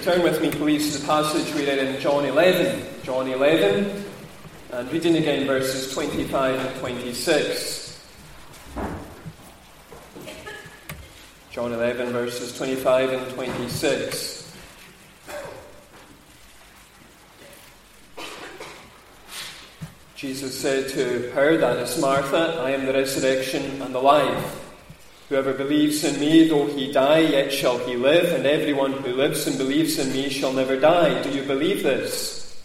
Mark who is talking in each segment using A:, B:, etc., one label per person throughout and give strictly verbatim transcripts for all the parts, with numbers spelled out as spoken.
A: turn with me, please, to the passage we read in John eleven. John eleven, and reading again verses twenty-five and twenty-six. John eleven, verses twenty-five and twenty-six. Jesus said to her, that is Martha, I am the resurrection and the life. Whoever believes in me, though he die, yet shall he live, and everyone who lives and believes in me shall never die. Do you believe this?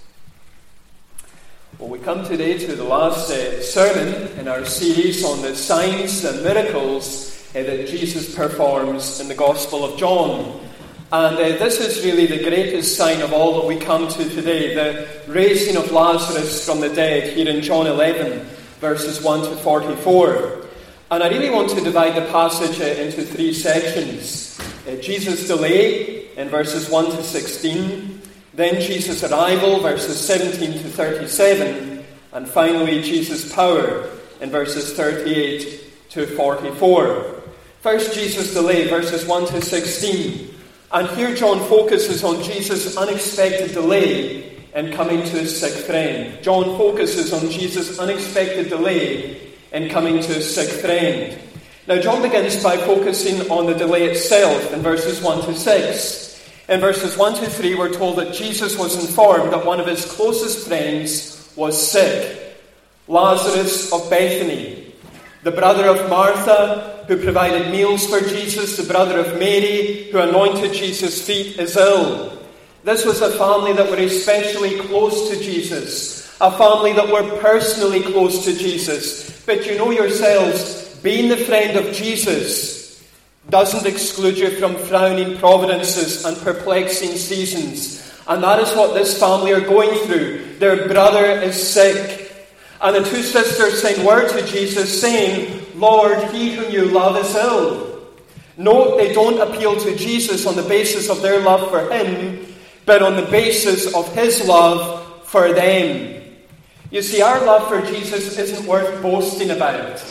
A: Well, we come today to the last uh, sermon in our series on the signs and miracles uh, that Jesus performs in the Gospel of John. And uh, this is really the greatest sign of all that we come to today, the raising of Lazarus from the dead, here in John eleven, verses one to forty-four. And I really want to divide the passage uh, into three sections. Uh, Jesus' delay in verses one to sixteen, then Jesus' arrival, verses seventeen to thirty-seven, and finally Jesus' power in verses thirty-eight to forty-four. First, Jesus' delay, verses one to sixteen. And here John focuses on Jesus' unexpected delay in coming to his sick friend. John focuses on Jesus' unexpected delay in coming to his sick friend. Now, John begins by focusing on the delay itself in verses one to six. In verses one to three, we're told that Jesus was informed that one of his closest friends was sick. Lazarus of Bethany, the brother of Martha, who provided meals for Jesus, the brother of Mary, who anointed Jesus' feet, is ill. This was a family that were especially close to Jesus, a family that were personally close to Jesus. But you know yourselves, being the friend of Jesus doesn't exclude you from frowning providences and perplexing seasons. And that is what this family are going through. Their brother is sick. And the two sisters send word to Jesus saying, Lord, he whom you love is ill. Note, they don't appeal to Jesus on the basis of their love for him, but on the basis of his love for them. You see, our love for Jesus isn't worth boasting about.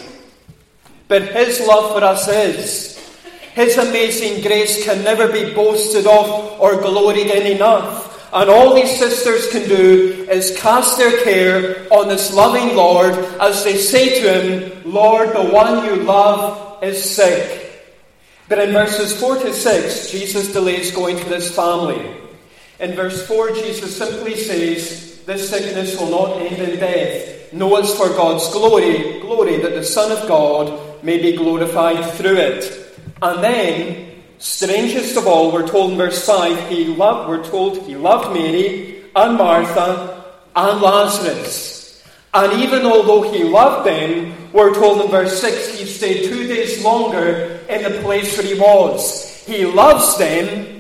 A: But his love for us is. His amazing grace can never be boasted of or gloried in enough. And all these sisters can do is cast their care on this loving Lord as they say to him, Lord, the one you love is sick. But in verses four to six, Jesus delays going to this family. In verse four, Jesus simply says, this sickness will not end in death. No, it's for God's glory, glory that the Son of God may be glorified through it. And then, strangest of all, we're told in verse five, he loved, we're told he loved Mary and Martha and Lazarus. And even although he loved them, we're told in verse six, he stayed two days longer in the place where he was. He loves them,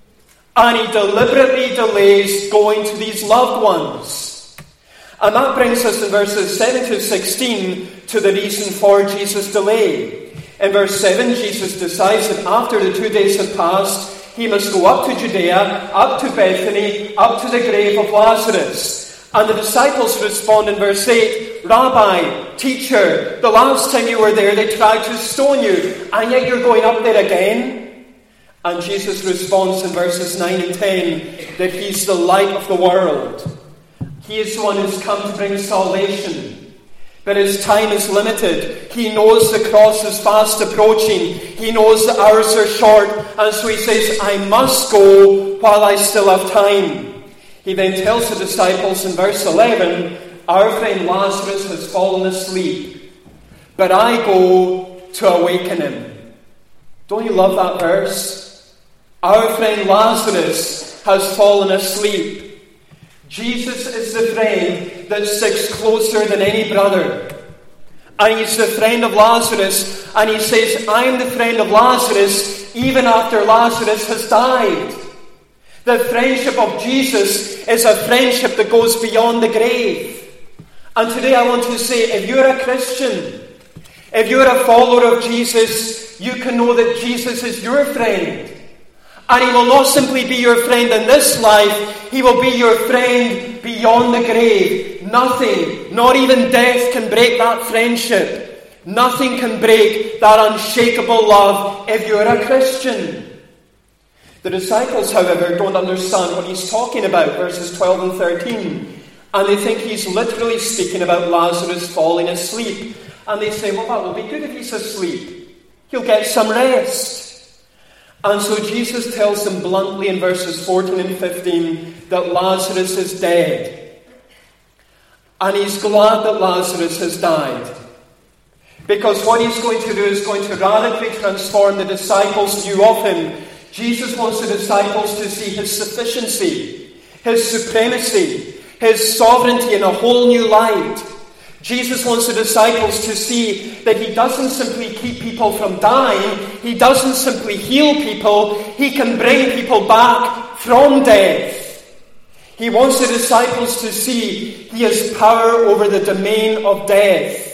A: and he deliberately delays going to these loved ones. And that brings us in verses seven to sixteen to the reason for Jesus' delay. In verse seven, Jesus decides that after the two days had passed, he must go up to Judea, up to Bethany, up to the grave of Lazarus. And the disciples respond in verse eight, Rabbi, teacher, the last time you were there they tried to stone you, and yet you're going up there again? And Jesus responds in verses nine and ten that he's the light of the world. He is the one who's come to bring salvation. But his time is limited. He knows the cross is fast approaching. He knows the hours are short. And so he says, I must go while I still have time. He then tells the disciples in verse eleven, our friend Lazarus has fallen asleep, but I go to awaken him. Don't you love that verse? Our friend Lazarus has fallen asleep. Jesus is the friend that sticks closer than any brother. And he's the friend of Lazarus. And he says, I'm the friend of Lazarus even after Lazarus has died. The friendship of Jesus is a friendship that goes beyond the grave. And today I want to say, if you're a Christian, if you're a follower of Jesus, you can know that Jesus is your friend. And he will not simply be your friend in this life, he will be your friend beyond the grave. Nothing, not even death, can break that friendship. Nothing can break that unshakable love if you're a Christian. The disciples, however, don't understand what he's talking about, verses twelve and thirteen. And they think he's literally speaking about Lazarus falling asleep. And they say, well, that will be good if he's asleep. He'll get some rest. And so Jesus tells them bluntly in verses fourteen and fifteen that Lazarus is dead. And he's glad that Lazarus has died. Because what he's going to do is going to radically transform the disciples' view of him. Jesus wants the disciples to see his sufficiency, his supremacy, his sovereignty in a whole new light. Jesus wants the disciples to see that he doesn't simply keep people from dying, he doesn't simply heal people, he can bring people back from death. He wants the disciples to see he has power over the domain of death.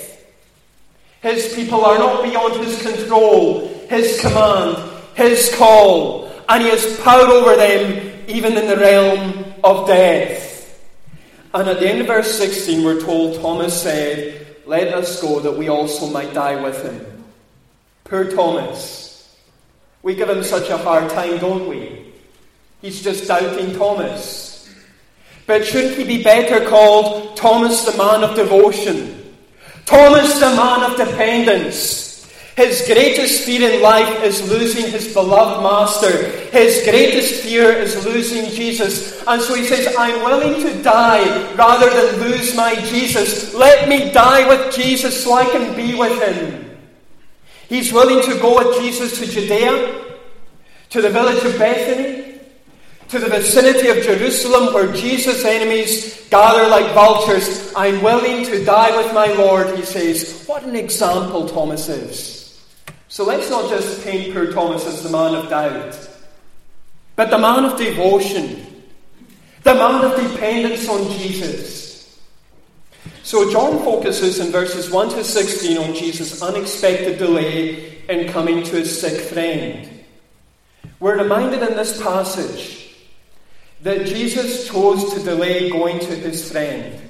A: His people are not beyond his control, his command, his call, and he has power over them even in the realm of death. And at the end of verse sixteen we're told Thomas said, let us go that we also might die with him. Poor Thomas. We give him such a hard time, don't we? He's just doubting Thomas. But shouldn't he be better called Thomas the man of devotion? Thomas the man of dependence. His greatest fear in life is losing his beloved master. His greatest fear is losing Jesus. And so he says, I'm willing to die rather than lose my Jesus. Let me die with Jesus so I can be with him. He's willing to go with Jesus to Judea, to the village of Bethany, to the vicinity of Jerusalem where Jesus' enemies gather like vultures. I'm willing to die with my Lord, he says. What an example Thomas is. So let's not just paint poor Thomas as the man of doubt, but the man of devotion, the man of dependence on Jesus. So John focuses in verses one to sixteen on Jesus' unexpected delay in coming to his sick friend. We're reminded in this passage that Jesus chose to delay going to his friend.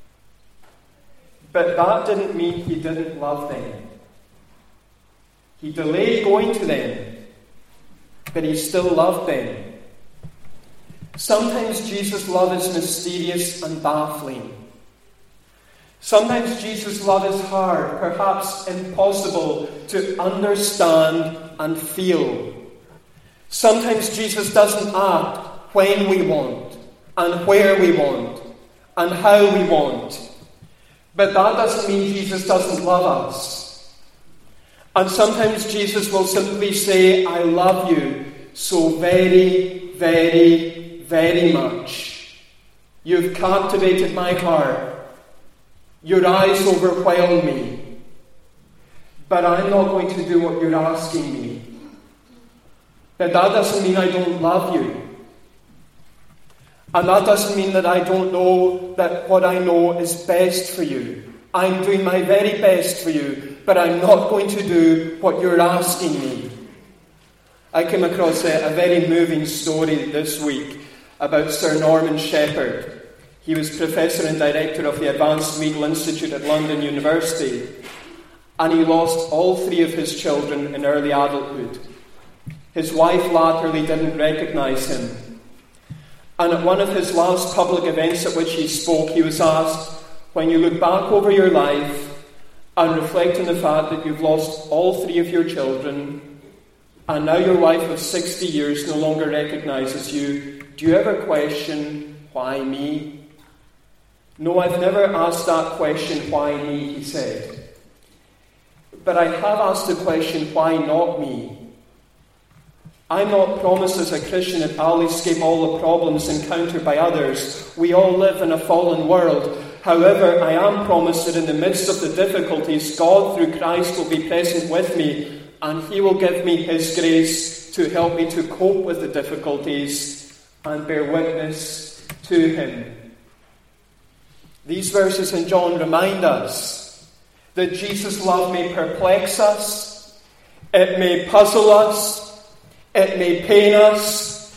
A: But that didn't mean he didn't love them. He delayed going to them, but he still loved them. Sometimes Jesus' love is mysterious and baffling. Sometimes Jesus' love is hard, perhaps impossible to understand and feel. Sometimes Jesus doesn't act when we want, and where we want, and how we want. But that doesn't mean Jesus doesn't love us. And sometimes Jesus will simply say, I love you so very, very, very much. You've captivated my heart. Your eyes overwhelm me. But I'm not going to do what you're asking me. But that doesn't mean I don't love you. And that doesn't mean that I don't know that what I know is best for you. I'm doing my very best for you, but I'm not going to do what you're asking me. I came across a, a very moving story this week about Sir Norman Shepherd. He was Professor and Director of the Advanced Legal Institute at London University, and he lost all three of his children in early adulthood. His wife latterly didn't recognise him. And at one of his last public events at which he spoke, he was asked, when you look back over your life and reflect on the fact that you've lost all three of your children, and now your wife of sixty years no longer recognises you, do you ever question, why me? No, I've never asked that question, why me, he said. But I have asked the question, why not me? I'm not promised as a Christian that I'll escape all the problems encountered by others. We all live in a fallen world. However, I am promised that in the midst of the difficulties, God through Christ will be present with me, and he will give me his grace to help me to cope with the difficulties and bear witness to him. These verses in John remind us that Jesus' love may perplex us, it may puzzle us, it may pain us,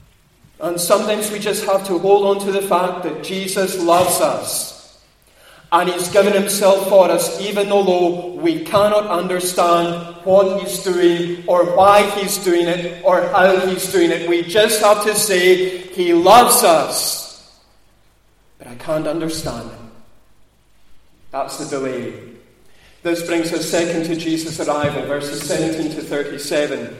A: and sometimes we just have to hold on to the fact that Jesus loves us. And he's given himself for us, even though we cannot understand what he's doing or why he's doing it or how he's doing it. We just have to say, he loves us, but I can't understand him. That's the delay. This brings us second to Jesus' arrival, verses seventeen to thirty-seven.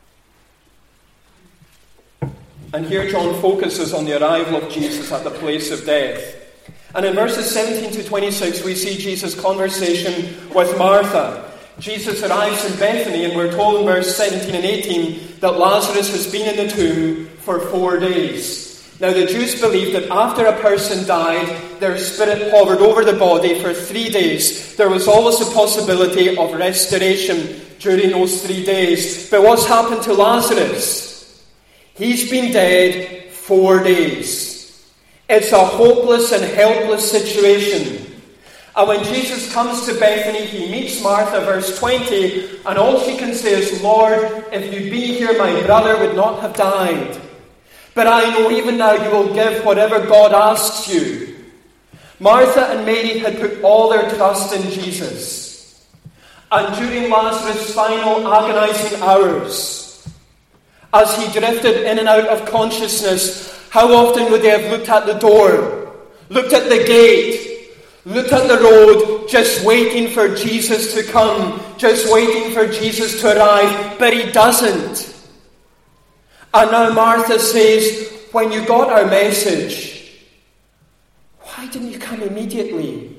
A: And here John focuses on the arrival of Jesus at the place of death. And in verses seventeen to twenty-six, we see Jesus' conversation with Martha. Jesus arrives in Bethany, and we're told in verse seventeen and eighteen that Lazarus has been in the tomb for four days. Now, the Jews believed that after a person died, their spirit hovered over the body for three days. There was always a possibility of restoration during those three days. But what's happened to Lazarus? He's been dead four days. It's a hopeless and helpless situation. And when Jesus comes to Bethany, he meets Martha, verse twenty, and all she can say is, Lord, if you'd been here, my brother would not have died. But I know even now you will give whatever God asks you. Martha and Mary had put all their trust in Jesus. And during Lazarus' final agonizing hours, as he drifted in and out of consciousness, how often would they have looked at the door, looked at the gate, looked at the road, just waiting for Jesus to come, just waiting for Jesus to arrive, but he doesn't. And now Martha says, when you got our message, why didn't you come immediately?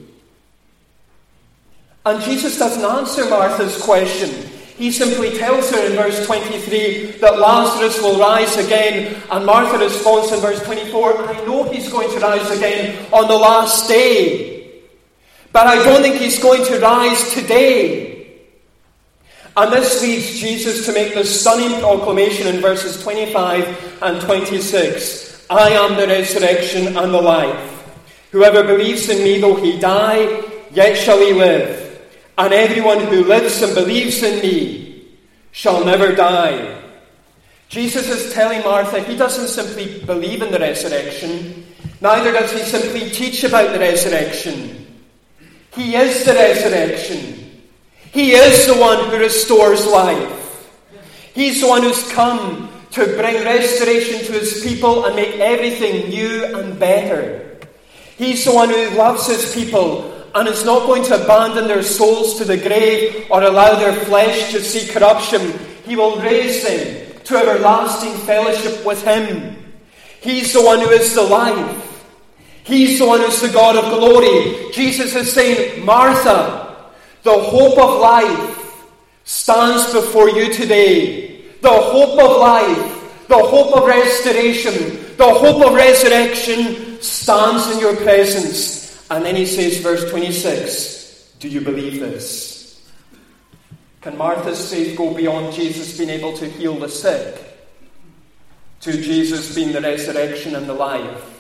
A: And Jesus doesn't answer Martha's question. He simply tells her in verse twenty-three that Lazarus will rise again. And Martha responds in verse twenty-four, I know he's going to rise again on the last day. But I don't think he's going to rise today. And this leads Jesus to make the stunning proclamation in verses twenty-five and twenty-six. I am the resurrection and the life. Whoever believes in me, though he die, yet shall he live. And everyone who lives and believes in me shall never die. Jesus is telling Martha he doesn't simply believe in the resurrection, neither does he simply teach about the resurrection. He is the resurrection. He is the one who restores life. He's the one who's come to bring restoration to his people and make everything new and better. He's the one who loves his people and is not going to abandon their souls to the grave or allow their flesh to see corruption. He will raise them to everlasting fellowship with him. He's the one who is the life. He's the one who's the God of glory. Jesus is saying, Martha, the hope of life stands before you today. The hope of life, the hope of restoration, the hope of resurrection stands in your presence. And then he says, verse twenty-six, do you believe this? Can Martha's faith go beyond Jesus being able to heal the sick to Jesus being the resurrection and the life?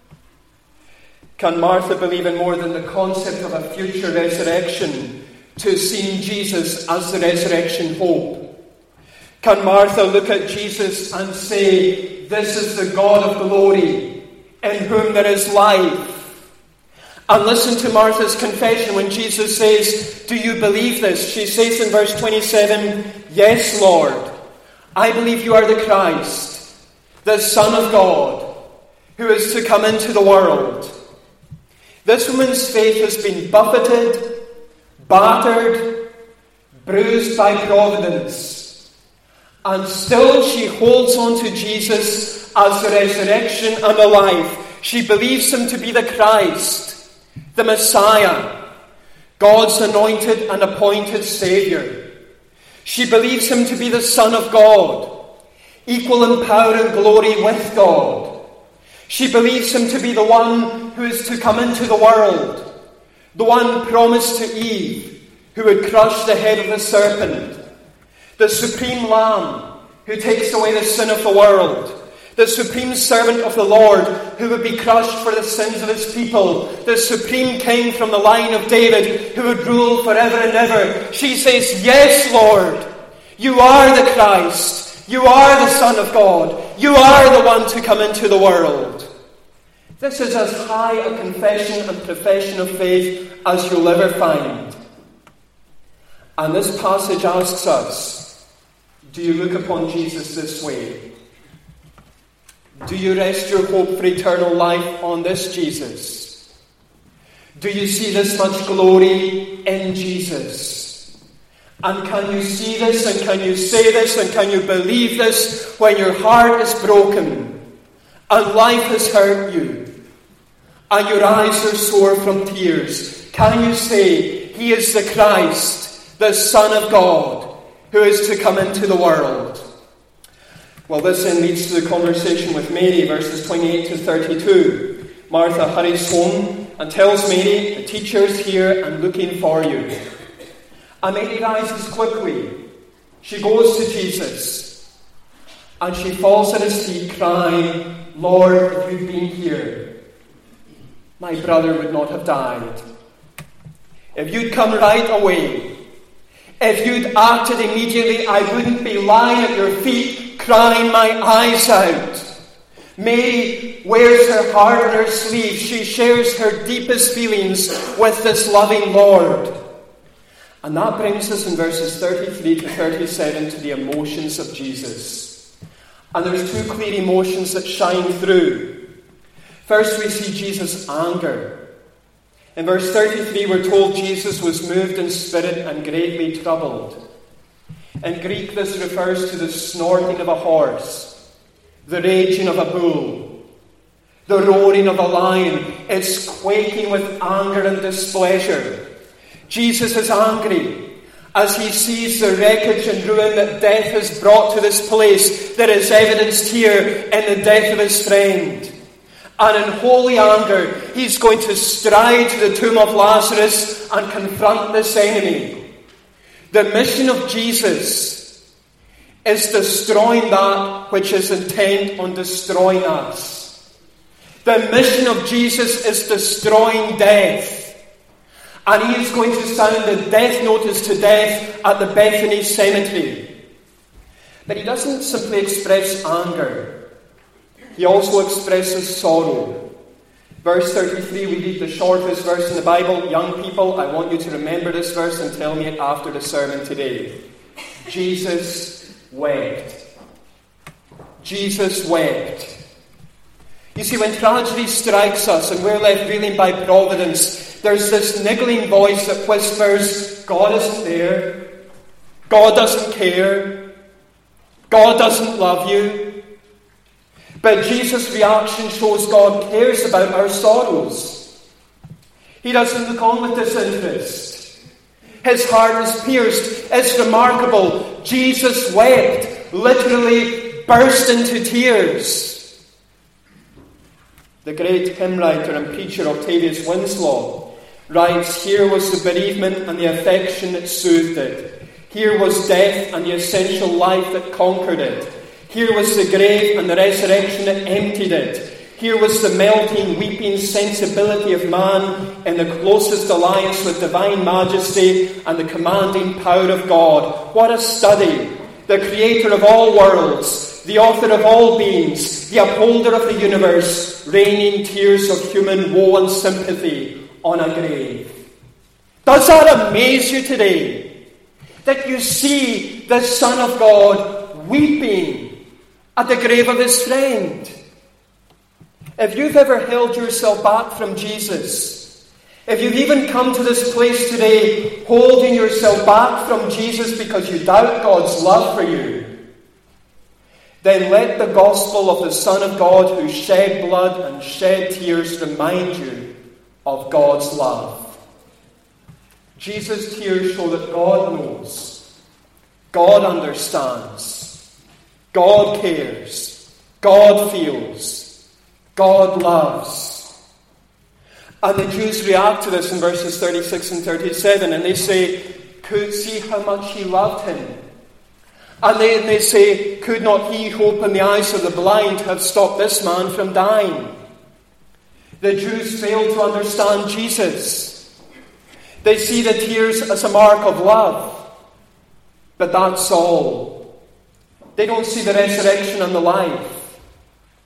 A: Can Martha believe in more than the concept of a future resurrection to seeing Jesus as the resurrection hope? Can Martha look at Jesus and say, this is the God of glory in whom there is life? And listen to Martha's confession when Jesus says, do you believe this? She says in verse twenty-seven, yes, Lord, I believe you are the Christ, the Son of God, who is to come into the world. This woman's faith has been buffeted, battered, bruised by providence. And still she holds on to Jesus as the resurrection and the life. She believes him to be the Christ, the Messiah, God's anointed and appointed Saviour. She believes him to be the Son of God, equal in power and glory with God. She believes him to be the one who is to come into the world, the one promised to Eve, who would crush the head of the serpent, the supreme Lamb who takes away the sin of the world, the supreme servant of the Lord who would be crushed for the sins of his people, the supreme king from the line of David who would rule forever and ever. She says, yes, Lord, you are the Christ, you are the Son of God, you are the one to come into the world. This is as high a confession and profession of faith as you'll ever find. And this passage asks us, do you look upon Jesus this way? Do you rest your hope for eternal life on this Jesus? Do you see this much glory in Jesus? And can you see this, and can you say this, and can you believe this when your heart is broken and life has hurt you and your eyes are sore from tears? Can you say, He is the Christ, the Son of God, who is to come into the world? Well, this then leads to the conversation with Mary, verses twenty-eight to thirty-two. Martha hurries home and tells Mary, the teacher's here and looking for you. And Mary rises quickly. She goes to Jesus. And she falls at his feet crying, Lord, if you'd been here, my brother would not have died. If you'd come right away, if you'd acted immediately, I wouldn't be lying at your feet crying my eyes out. Mary wears her heart on her sleeve. She shares her deepest feelings with this loving Lord. And that brings us in verses thirty-three to thirty-seven to the emotions of Jesus. And there's two clear emotions that shine through. First, we see Jesus' anger. In verse thirty-three, we're told Jesus was moved in spirit and greatly troubled. In Greek, this refers to the snorting of a horse, the raging of a bull, the roaring of a lion. It's quaking with anger and displeasure. Jesus is angry as he sees the wreckage and ruin that death has brought to this place that is evidenced here in the death of his friend. And in holy anger, he's going to stride to the tomb of Lazarus and confront this enemy. The mission of Jesus is destroying that which is intent on destroying us. The mission of Jesus is destroying death. And he is going to sound the death notice to death at the Bethany cemetery. But he doesn't simply express anger. He also expresses sorrow. Verse thirty-three, we read the shortest verse in the Bible. Young people, I want you to remember this verse and tell me it after the sermon today. Jesus wept. Jesus wept. You see, when tragedy strikes us and we're left reeling by providence, there's this niggling voice that whispers, God isn't there. God doesn't care. God doesn't love you. But Jesus' reaction shows God cares about our sorrows. He doesn't look on with disinterest. His heart is pierced. It's remarkable. Jesus wept, literally burst into tears. The great hymn writer and preacher Octavius Winslow writes, here was the bereavement and the affection that soothed it. Here was death and the essential life that conquered it. Here was the grave and the resurrection that emptied it. Here was the melting, weeping sensibility of man in the closest alliance with divine majesty and the commanding power of God. What a study! The creator of all worlds, the author of all beings, the upholder of the universe, raining tears of human woe and sympathy on a grave. Does that amaze you today? That you see the Son of God weeping at the grave of his friend? If you've ever held yourself back from Jesus, if you've even come to this place today holding yourself back from Jesus because you doubt God's love for you, then let the gospel of the Son of God who shed blood and shed tears remind you of God's love. Jesus' tears show that God knows, God understands, God cares, God feels, God loves. And the Jews react to this in verses thirty-six and thirty-seven, and they say, could see how much he loved him. And then they say, could not he who opened the eyes of the blind have stopped this man from dying? The Jews fail to understand Jesus. They see the tears as a mark of love. But that's all. They don't see the resurrection and the life.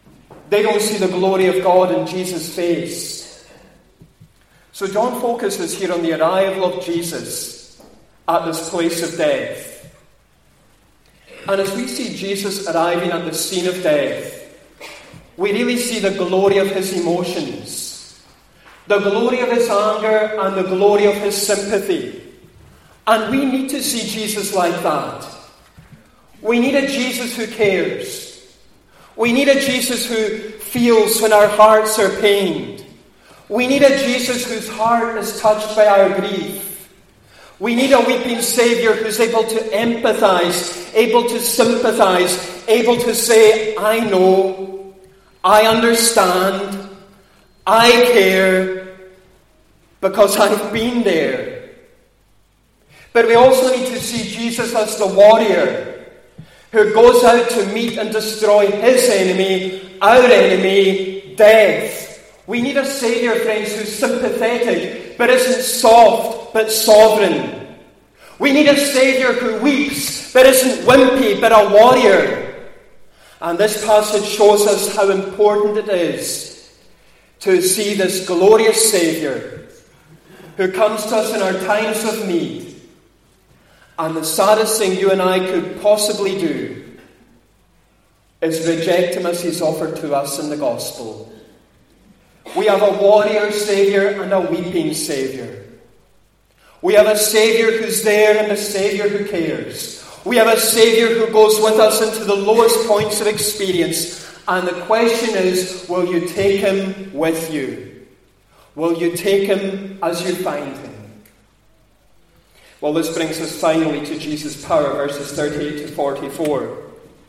A: They don't see the glory of God in Jesus' face. So John focuses here on the arrival of Jesus at this place of death. And as we see Jesus arriving at the scene of death, we really see the glory of his emotions, the glory of his anger, and the glory of his sympathy. And we need to see Jesus like that. We need a Jesus who cares. We need a Jesus who feels when our hearts are pained. We need a Jesus whose heart is touched by our grief. We need a weeping Saviour who's able to empathize, able to sympathize, able to say, I know, I understand, I care, because I've been there. But we also need to see Jesus as the warrior who goes out to meet and destroy his enemy, our enemy, death. We need a Saviour, friends, who's sympathetic, but isn't soft, but sovereign. We need a Saviour who weeps, but isn't wimpy, but a warrior. And this passage shows us how important it is to see this glorious Saviour who comes to us in our times of need. And the saddest thing you and I could possibly do is reject him as he's offered to us in the gospel. We have a warrior Saviour and a weeping Saviour. We have a Saviour who's there and a Saviour who cares. We have a Saviour who goes with us into the lowest points of experience. And the question is, will you take him with you? Will you take him as you find him? Well, this brings us finally to Jesus' power, verses thirty-eight to forty-four.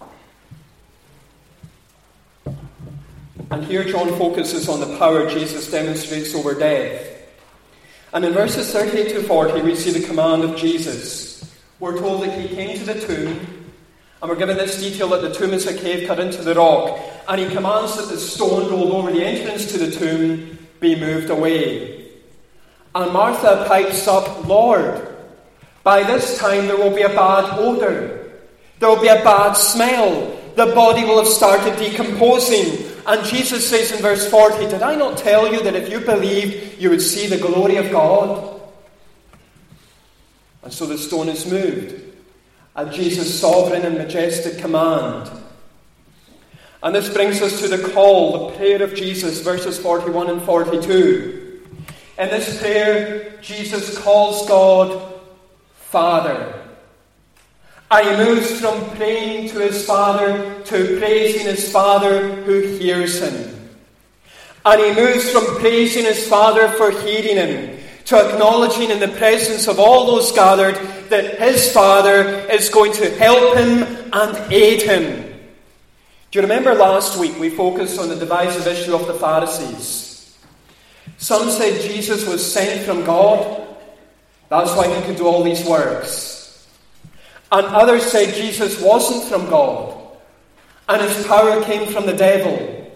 A: And here John focuses on the power Jesus demonstrates over death. And in verses thirty-eight to forty, we see the command of Jesus. We're told that he came to the tomb, and we're given this detail that the tomb is a cave cut into the rock, and he commands that the stone rolled over the entrance to the tomb be moved away. And Martha pipes up, Lord, by this time there will be a bad odour. There will be a bad smell. The body will have started decomposing. And Jesus says in verse forty, did I not tell you that if you believed, you would see the glory of God? And so the stone is moved at Jesus' sovereign and majestic command. And this brings us to the call, the prayer of Jesus, verses forty-one and forty-two. In this prayer, Jesus calls God Father. And he moves from praying to his Father to praising his Father who hears him. And he moves from praising his Father for hearing him to acknowledging in the presence of all those gathered that his Father is going to help him and aid him. Do you remember last week we focused on the divisive issue of the Pharisees? Some said Jesus was sent from God. That's why he could do all these works. And others said Jesus wasn't from God, and his power came from the devil.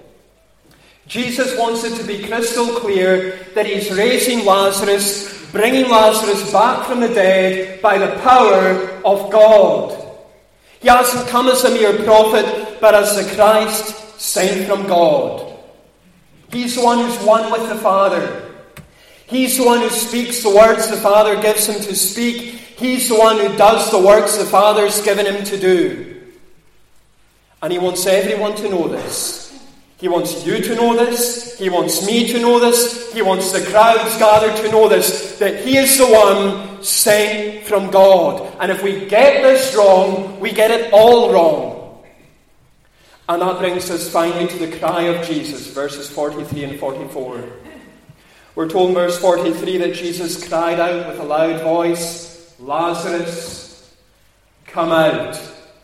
A: Jesus wants it to be crystal clear that he's raising Lazarus, bringing Lazarus back from the dead by the power of God. He hasn't come as a mere prophet, but as the Christ sent from God. He's the one who's one with the Father. He's the one who speaks the words the Father gives him to speak. He's the one who does the works the Father's given him to do. And he wants everyone to know this. He wants you to know this. He wants me to know this. He wants the crowds gathered to know this. That he is the one sent from God. And if we get this wrong, we get it all wrong. And that brings us finally to the cry of Jesus, verses forty-three and forty-four. We're told in verse forty-three that Jesus cried out with a loud voice, Lazarus, come out.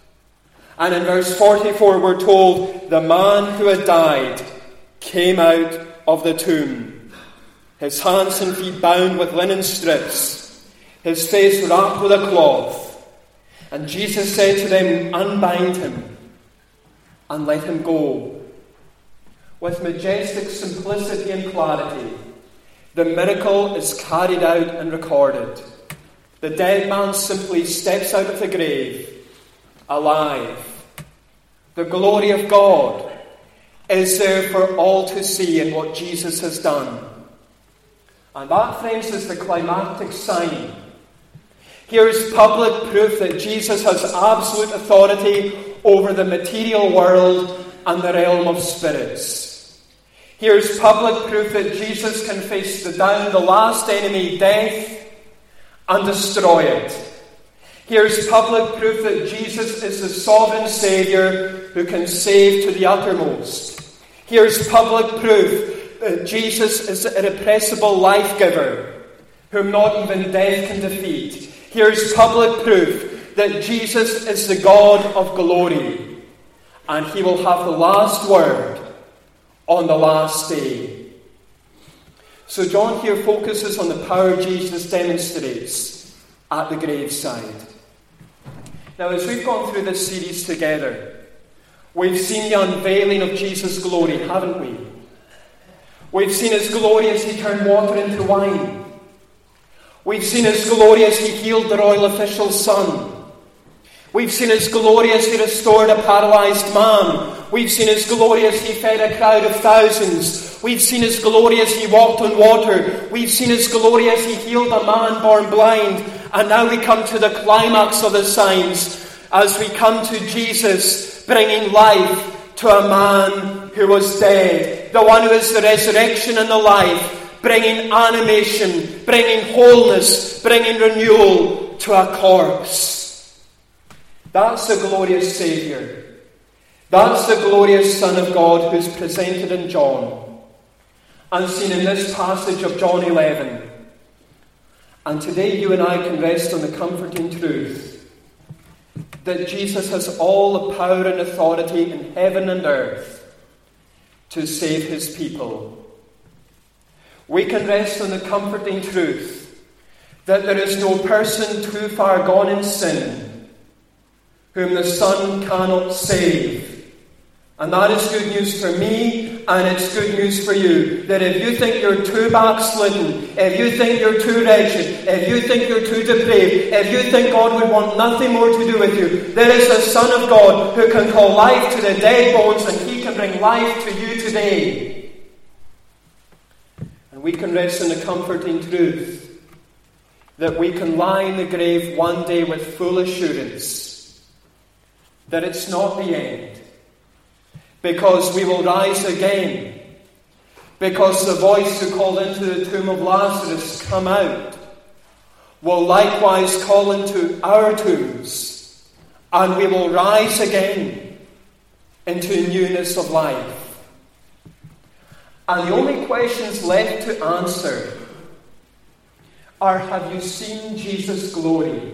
A: And in verse forty-four we're told the man who had died came out of the tomb, his hands and feet bound with linen strips, his face wrapped with a cloth. And Jesus said to them, unbind him and let him go. With majestic simplicity and clarity, the miracle is carried out and recorded. The dead man simply steps out of the grave, alive. The glory of God is there for all to see in what Jesus has done. And that, friends, is the climactic sign. Here is public proof that Jesus has absolute authority over the material world and the realm of spirits. Here is public proof that Jesus can face the down the last enemy, death, and destroy it. Here is public proof that Jesus is the sovereign Saviour who can save to the uttermost. Here is public proof that Jesus is the irrepressible life-giver, whom not even death can defeat. Here is public proof that Jesus is the God of glory, and he will have the last word on the last day. So John here focuses on the power Jesus demonstrates at the graveside. Now, as we've gone through this series together, we've seen the unveiling of Jesus' glory, haven't we? We've seen his glory as he turned water into wine. We've seen his glory as he healed the royal official's son. We've seen his glory as he restored a paralyzed man. We've seen his glory as he fed a crowd of thousands. We've seen his glory as he walked on water. We've seen his glory as he healed a man born blind. And now we come to the climax of the signs, as we come to Jesus bringing life to a man who was dead. The one who is the resurrection and the life, bringing animation, bringing wholeness, bringing renewal to a corpse. That's the glorious Saviour. That's the glorious Son of God who's presented in John and seen in this passage of John eleven. And today you and I can rest on the comforting truth that Jesus has all the power and authority in heaven and earth to save his people. We can rest on the comforting truth that there is no person too far gone in sin whom the Son cannot save. And that is good news for me, and it's good news for you. That if you think you're too backslidden, if you think you're too wretched, if you think you're too depraved, if you think God would want nothing more to do with you, there is a Son of God who can call life to the dead bones, and he can bring life to you today. And we can rest in the comforting truth that we can lie in the grave one day with full assurance that it's not the end. Because we will rise again. Because the voice who called into the tomb of Lazarus, come out, will likewise call into our tombs. And we will rise again into newness of life. And the only questions left to answer are, have you seen Jesus' glory?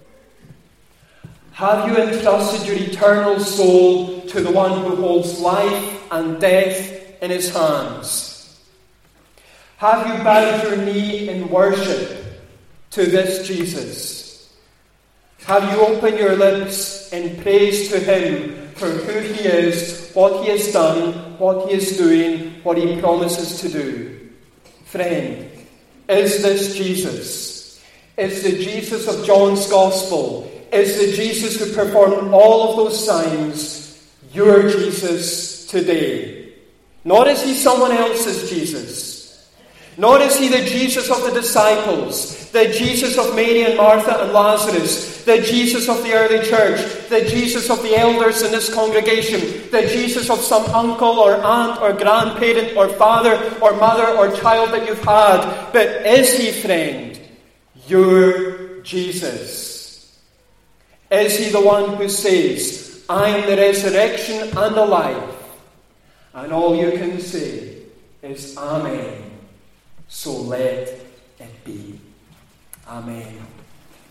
A: Have you entrusted your eternal soul to the one who holds life and death in his hands? Have you bowed your knee in worship to this Jesus? Have you opened your lips in praise to him for who he is, what he has done, what he is doing, what he promises to do? Friend, is this Jesus? Is the Jesus of John's Gospel? Is the Jesus who performed all of those signs your Jesus today? Nor is he someone else's Jesus. Nor is he the Jesus of the disciples, the Jesus of Mary and Martha and Lazarus, the Jesus of the early church, the Jesus of the elders in this congregation, the Jesus of some uncle or aunt or grandparent or father or mother or child that you've had. But is he, friend, your Jesus? Is he the one who says, I am the resurrection and the life? And all you can say is, Amen. So let it be. Amen.